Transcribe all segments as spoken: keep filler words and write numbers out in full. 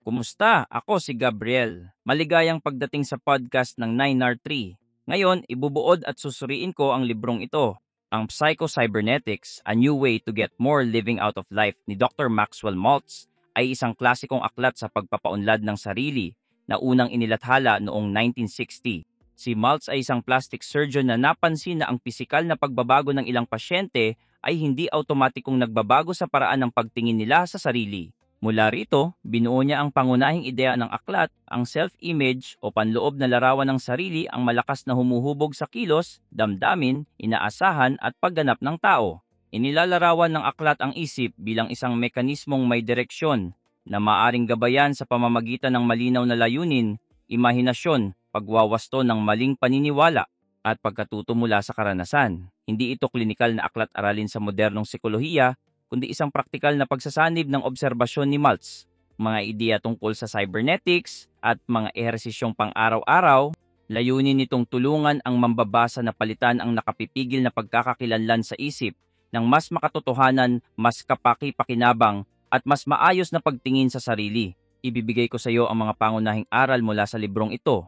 Kumusta? Ako si Gabriel. Maligayang pagdating sa podcast ng nine R three. Ngayon, ibubuod at susuriin ko ang librong ito, ang Psycho-Cybernetics, A New Way to Get More Living Out of Life ni Doctor Maxwell Maltz ay isang klasikong aklat sa pagpapaunlad ng sarili na unang inilathala noong nineteen sixty. Si Maltz ay isang plastic surgeon na napansin na ang pisikal na pagbabago ng ilang pasyente ay hindi automatikong nagbabago sa paraan ng pagtingin nila sa sarili. Mula rito, binuo niya ang pangunahing ideya ng aklat, ang self-image o panloob na larawan ng sarili ang malakas na humuhubog sa kilos, damdamin, inaasahan at pagganap ng tao. Inilalarawan ng aklat ang isip bilang isang mekanismong may direksyon na maaring gabayan sa pamamagitan ng malinaw na layunin, imahinasyon, pagwawasto ng maling paniniwala, at pagkatuto mula sa karanasan. Hindi ito klinikal na aklat aralin sa modernong psikolohiya, kundi isang praktikal na pagsasanib ng obserbasyon ni Maltz, mga ideya tungkol sa cybernetics at mga ehersisyong pang-araw-araw. Layunin nitong tulungan ang mambabasa na palitan ang nakapipigil na pagkakakilanlan sa isip ng mas makatotohanan, mas kapaki-pakinabang at mas maayos na pagtingin sa sarili. Ibibigay ko sa iyo ang mga pangunahing aral mula sa librong ito.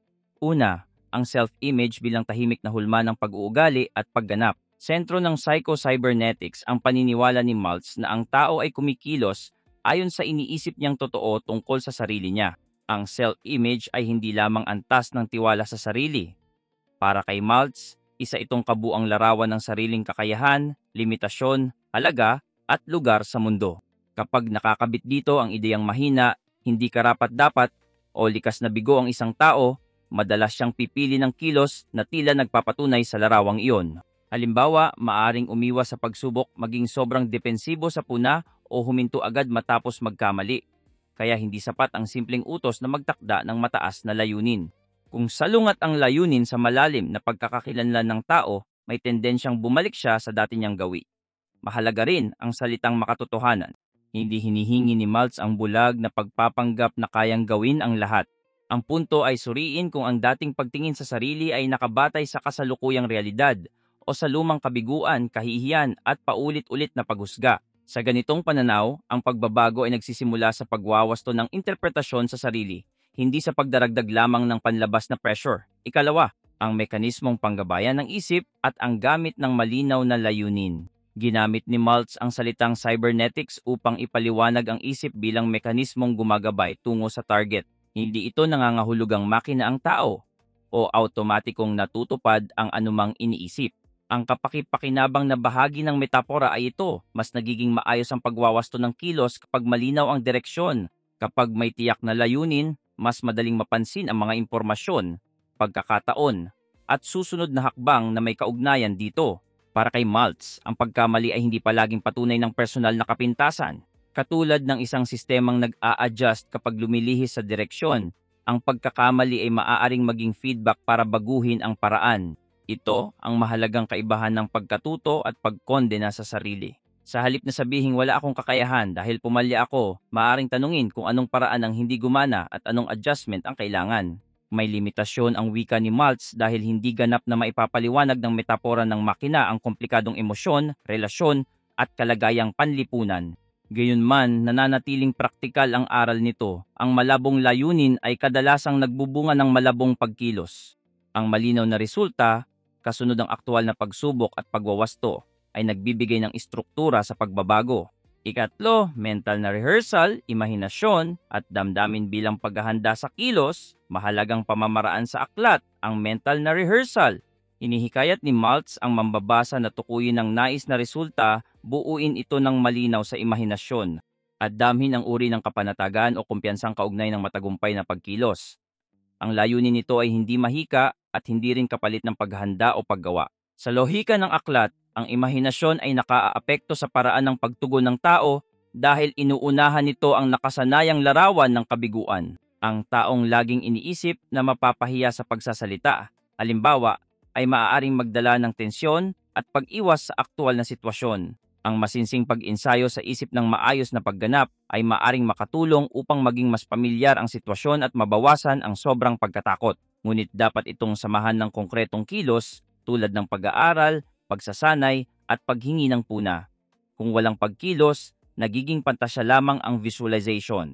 Una, ang self-image bilang tahimik na hulma ng pag-uugali at pagganap. Sentro ng Psycho-Cybernetics ang paniniwala ni Maltz na ang tao ay kumikilos ayon sa iniisip niyang totoo tungkol sa sarili niya. Ang self-image ay hindi lamang antas ng tiwala sa sarili. Para kay Maltz, isa itong kabuang larawan ng sariling kakayahan, limitasyon, halaga, at lugar sa mundo. Kapag nakakabit dito ang ideyang mahina, hindi karapat-dapat, o likas na bigo ang isang tao, madalas siyang pipili ng kilos na tila nagpapatunay sa larawang iyon. Halimbawa, maaring umiwas sa pagsubok maging sobrang depensibo sa puna o huminto agad matapos magkamali. Kaya hindi sapat ang simpleng utos na magtakda ng mataas na layunin. Kung salungat ang layunin sa malalim na pagkakakilanlan ng tao, may tendensyang bumalik siya sa dati niyang gawi. Mahalaga rin ang salitang makatotohanan. Hindi hinihingi ni Maltz ang bulag na pagpapanggap na kayang gawin ang lahat. Ang punto ay suriin kung ang dating pagtingin sa sarili ay nakabatay sa kasalukuyang realidad o sa lumang kabiguan, kahihiyan at paulit-ulit na paghusga. Sa ganitong pananaw, ang pagbabago ay nagsisimula sa pagwawasto ng interpretasyon sa sarili, hindi sa pagdaragdag lamang ng panlabas na pressure. Ikalawa, ang mekanismong panggabayan ng isip at ang gamit ng malinaw na layunin. Ginamit ni Maltz ang salitang cybernetics upang ipaliwanag ang isip bilang mekanismong gumagabay tungo sa target. Hindi ito nangangahulugang makina ang tao o automatikong natutupad ang anumang iniisip. Ang kapaki-pakinabang na bahagi ng metapora ay ito, mas nagiging maayos ang pagwawasto ng kilos kapag malinaw ang direksyon. Kapag may tiyak na layunin, mas madaling mapansin ang mga impormasyon, pagkakataon, at susunod na hakbang na may kaugnayan dito. Para kay Maltz, ang pagkamali ay hindi palaging patunay ng personal na kapintasan. Katulad ng isang sistemang nag-a-adjust kapag lumilihis sa direksyon, ang pagkakamali ay maaaring maging feedback para baguhin ang paraan. Ito ang mahalagang kaibahan ng pagkatuto at pagkondena sa sarili. Sa halip na sabihing wala akong kakayahan dahil pumalya ako, maaaring tanungin kung anong paraan ang hindi gumana at anong adjustment ang kailangan. May limitasyon ang wika ni Maltz dahil hindi ganap na maipapaliwanag ng metapora ng makina ang komplikadong emosyon, relasyon at kalagayang panlipunan. Gayunman, nananatiling praktikal ang aral nito. Ang malabong layunin ay kadalasang nagbubunga ng malabong pagkilos. Ang malinaw na resulta, kasunod ang aktwal na pagsubok at pagwawasto, ay nagbibigay ng istruktura sa pagbabago. Ikatlo, mental na rehearsal, imahinasyon, at damdamin bilang paghahanda sa kilos. Mahalagang pamamaraan sa aklat, ang mental na rehearsal. Hinihikayat ni Maltz ang mambabasa na tukuyin ng nais na resulta, buuin ito ng malinaw sa imahinasyon, at damhin ang uri ng kapanatagan o kumpiyansang kaugnay ng matagumpay na pagkilos. Ang layunin nito ay hindi mahika at hindi rin kapalit ng paghahanda o paggawa. Sa lohika ng aklat, ang imahinasyon ay nakaaapekto sa paraan ng pagtugon ng tao dahil inuunahan nito ang nakasanayang larawan ng kabiguan. Ang taong laging iniisip na mapapahiya sa pagsasalita, halimbawa, ay maaaring magdala ng tensyon at pag-iwas sa aktwal na sitwasyon. Ang masinsing pag-ensayo sa isip ng maayos na pagganap ay maaring makatulong upang maging mas pamilyar ang sitwasyon at mabawasan ang sobrang pagkatakot. Ngunit dapat itong samahan ng konkretong kilos tulad ng pag-aaral, pagsasanay at paghingi ng puna. Kung walang pagkilos, nagiging pantasya lamang ang visualization.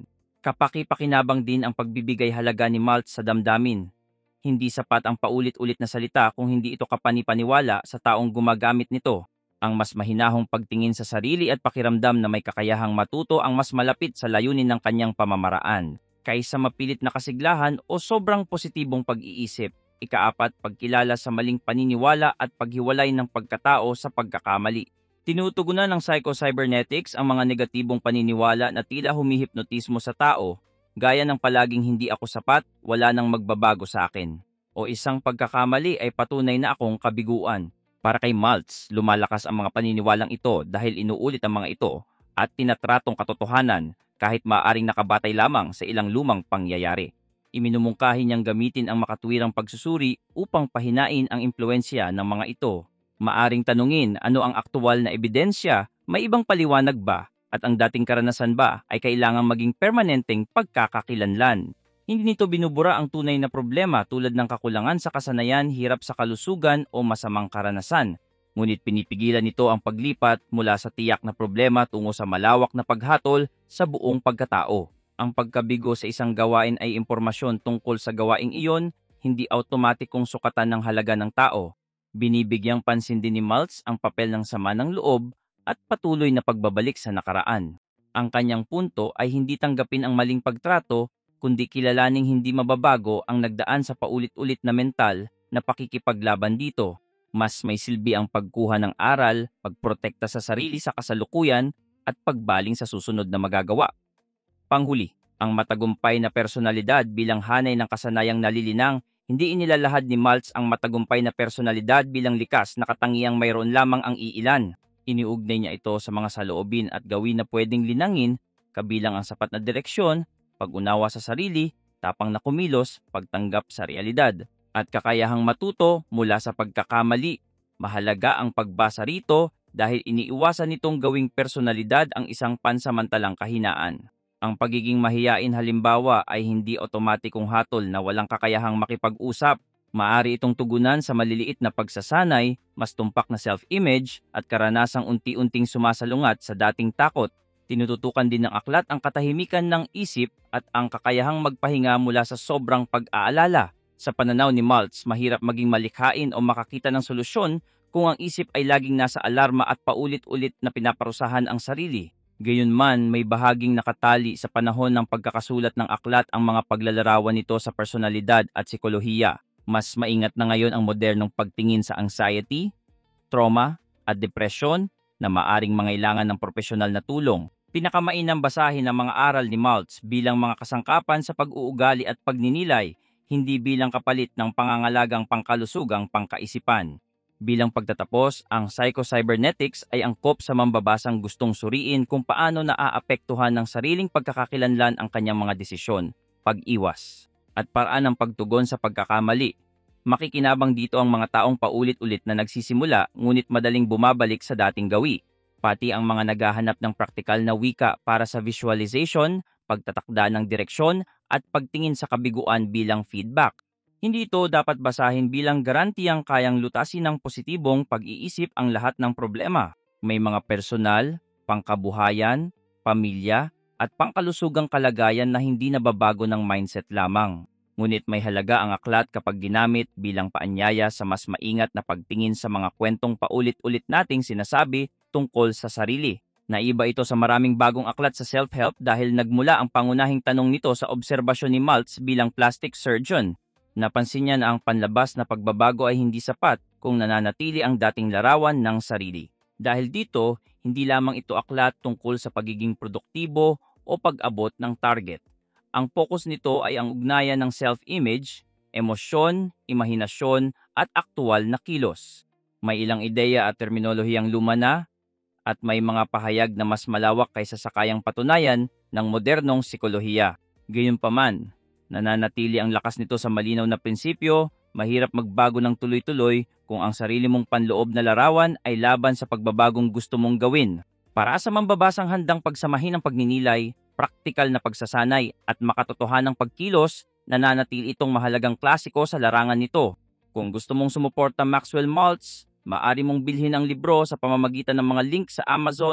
Kapaki-pakinabang din ang pagbibigay halaga ni Maltz sa damdamin. Hindi sapat ang paulit-ulit na salita kung hindi ito kapani-paniwala sa taong gumagamit nito. Ang mas mahinahong pagtingin sa sarili at pakiramdam na may kakayahang matuto ang mas malapit sa layunin ng kanyang pamamaraan, kaysa mapilit na kasiglahan o sobrang positibong pag-iisip. Ikaapat, pagkilala sa maling paniniwala at paghiwalay ng pagkatao sa pagkakamali. Tinutugunan ng psycho-cybernetics ang mga negatibong paniniwala na tila humihipnotismo sa tao, gaya ng palaging hindi ako sapat, wala nang magbabago sa akin. O isang pagkakamali ay patunay na akong kabiguan. Para kay Maltz, lumalakas ang mga paniniwalang ito dahil inuulit ang mga ito at tinatratong katotohanan kahit maaaring nakabatay lamang sa ilang lumang pangyayari. Iminumungkahi niyang gamitin ang makatwirang pagsusuri upang pahinain ang impluensya ng mga ito. Maaring tanungin ano ang aktual na ebidensya, may ibang paliwanag ba, at ang dating karanasan ba ay kailangang maging permanenteng pagkakakilanlan. Hindi nito binubura ang tunay na problema tulad ng kakulangan sa kasanayan, hirap sa kalusugan o masamang karanasan. Ngunit pinipigilan nito ang paglipat mula sa tiyak na problema tungo sa malawak na paghatol sa buong pagkatao. Ang pagkabigo sa isang gawain ay impormasyon tungkol sa gawaing iyon, hindi automatikong sukatan ng halaga ng tao. Binibigyang pansin din ni Maltz ang papel ng sama ng loob at patuloy na pagbabalik sa nakaraan. Ang kanyang punto ay hindi tanggapin ang maling pagtrato, kundi kilalaning hindi mababago ang nagdaan sa paulit-ulit na mental na pakikipaglaban dito. Mas may silbi ang pagkuha ng aral, pagprotekta sa sarili sa kasalukuyan, at pagbaling sa susunod na magagawa. Panghuli, ang matagumpay na personalidad bilang hanay ng kasanayang nalilinang, hindi inilalahad ni Maltz ang matagumpay na personalidad bilang likas na katangiang mayroon lamang ang iilan. Iniugnay niya ito sa mga saloobin at gawin na pwedeng linangin, kabilang ang sapat na direksyon, pag-unawa sa sarili, tapang na kumilos, pagtanggap sa realidad, at kakayahang matuto mula sa pagkakamali. Mahalaga ang pagbasa rito dahil iniiwasan nitong gawing personalidad ang isang pansamantalang kahinaan. Ang pagiging mahiyain halimbawa ay hindi otomatikong hatol na walang kakayahang makipag-usap. Maari itong tugunan sa maliliit na pagsasanay, mas tumpak na self-image, at karanasang unti-unting sumasalungat sa dating takot. Tinututukan din ng aklat ang katahimikan ng isip at ang kakayahang magpahinga mula sa sobrang pag-aalala. Sa pananaw ni Maltz, mahirap maging malikhain o makakita ng solusyon kung ang isip ay laging nasa alarma at paulit-ulit na pinaparusahan ang sarili. Gayunman, may bahaging nakatali sa panahon ng pagkakasulat ng aklat ang mga paglalarawan nito sa personalidad at psikolohiya. Mas maingat na ngayon ang modernong pagtingin sa anxiety, trauma, at depresyon na maaring mangailangan ng profesional na tulong. Pinakamainam basahin ang mga aral ni Maltz bilang mga kasangkapan sa pag-uugali at pagninilay, hindi bilang kapalit ng pangangalagang pangkalusugang pangkaisipan. Bilang pagtatapos, ang psycho-cybernetics ay angkop sa mambabasang gustong suriin kung paano naaapektuhan ng sariling pagkakakilanlan ang kanyang mga desisyon, pag-iwas, at paraan ng pagtugon sa pagkakamali. Makikinabang dito ang mga taong paulit-ulit na nagsisimula ngunit madaling bumabalik sa dating gawi, pati ang mga naghahanap ng praktikal na wika para sa visualization, pagtatakda ng direksyon, at pagtingin sa kabiguan bilang feedback. Hindi ito dapat basahin bilang garantiyang kayang lutasin ng positibong pag-iisip ang lahat ng problema. May mga personal, pangkabuhayan, pamilya, at pangkalusugang kalagayan na hindi nababago ng mindset lamang. Ngunit may halaga ang aklat kapag ginamit bilang paanyaya sa mas maingat na pagtingin sa mga kwentong paulit-ulit nating sinasabi tungkol sa sarili. Naiba ito sa maraming bagong aklat sa self-help dahil nagmula ang pangunahing tanong nito sa obserbasyon ni Maltz bilang plastic surgeon. Napansin niya na ang panlabas na pagbabago ay hindi sapat kung nananatili ang dating larawan ng sarili. Dahil dito, hindi lamang ito aklat tungkol sa pagiging produktibo o pag-abot ng target. Ang focus nito ay ang ugnayan ng self-image, emosyon, imahinasyon, at aktual na kilos. May ilang ideya at terminolohiyang luma na, at may mga pahayag na mas malawak kaysa sa kayang patunayan ng modernong psikolohiya. Gayunpaman, nananatili ang lakas nito sa malinaw na prinsipyo, mahirap magbago ng tuloy-tuloy kung ang sarili mong panloob na larawan ay laban sa pagbabagong gusto mong gawin. Para sa mambabasang handang pagsamahin ang pagninilay, praktikal na pagsasanay at makatotohanang pagkilos, nananatili itong mahalagang klasiko sa larangan nito. Kung gusto mong sumuporta Maxwell Maltz, maaari mong bilhin ang libro sa pamamagitan ng mga link sa Amazon,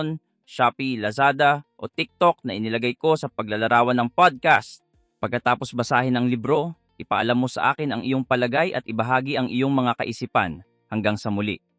Shopee, Lazada o TikTok na inilagay ko sa paglalarawan ng podcast. Pagkatapos basahin ang libro, ipaalam mo sa akin ang iyong palagay at ibahagi ang iyong mga kaisipan. Hanggang sa muli.